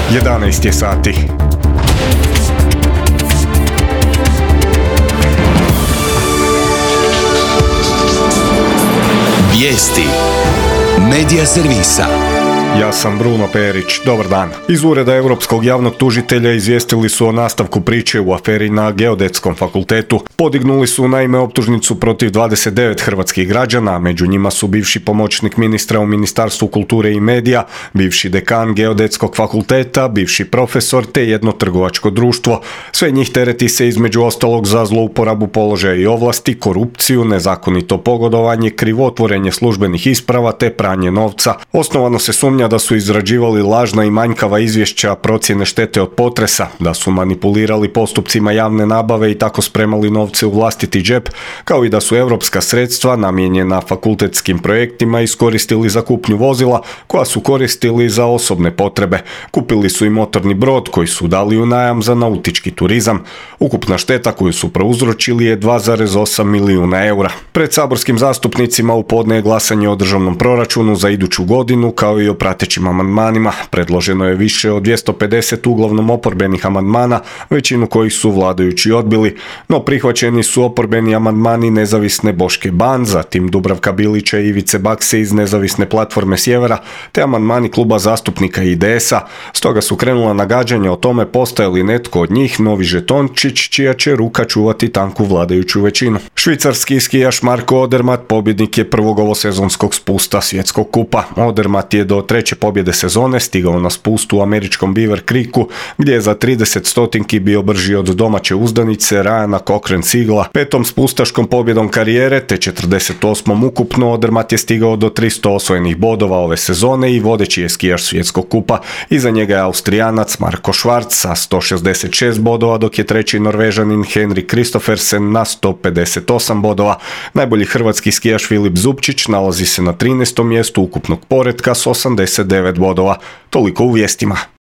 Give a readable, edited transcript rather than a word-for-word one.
11 je sati. Vijesti Medija servisa. Ja sam Bruno Perić, dobar dan. Iz Ureda Europskog javnog tužitelja izvijestili su o nastavku priče u aferi na Geodetskom fakultetu. Podignuli su naime optužnicu protiv 29 hrvatskih građana, a među njima su bivši pomoćnik ministra u Ministarstvu kulture i medija, bivši dekan Geodetskog fakulteta, bivši profesor te jedno trgovačko društvo. Sve njih tereti se između ostalog za zlouporabu položaja i ovlasti, korupciju, nezakonito pogodovanje, krivotvorenje službenih isprava te pranje novca. Osnovano se sumnja da su izrađivali lažna i manjkava izvješća procjene štete od potresa, da su manipulirali postupcima javne nabave i tako spremali novce u vlastiti džep, kao i da su europska sredstva namijenjena fakultetskim projektima iskoristili za kupnju vozila koja su koristili za osobne potrebe. Kupili su i motorni brod koji su dali u najam za nautički turizam. Ukupna šteta koju su prouzročili je 2,8 milijuna eura. Pred saborskim zastupnicima u podne je glasanje o državnom proračunu za iduću godinu kao i o pratećim amandmanima. Predloženo je više od 250 uglavnom oporbenih amandmana, većinu kojih su vladajući odbili, no prihvaćeni su oporbeni amandmani nezavisne Boške Ban, zatim Dubravka Bilića i Ivice Bakse iz nezavisne platforme Sjevera, te amandmani kluba zastupnika IDS-a. Stoga su krenula nagađanja o tome postaje li netko od njih novi žetončić čija će ruka čuvati tanku vladajuću većinu. Švicarski skijaš Marko Odermatt pobjednik je prvog ovosezonskog spusta svjetskog kupa. Odermatt je do treće pobjede sezone stigao na spustu u američkom Beaver Creeku, gdje je za 30 stotinki bio brži od domaće uzdanice Ryana Cochrane-Sigla. Petom spustaškom pobjedom karijere te 48. ukupno Odermatt je stigao do 300 osvojenih bodova ove sezone i vodeći je skijaš svjetskog kupa. Iza njega je Austrijanac Marko Schwarz sa 166 bodova, dok je treći Norvežanin Henrik Kristoffersen na 158 bodova. Najbolji hrvatski skijaš Filip Zubčić nalazi se na 13. mjestu ukupnog poretka s 89 bodova. Toliko u vijestima.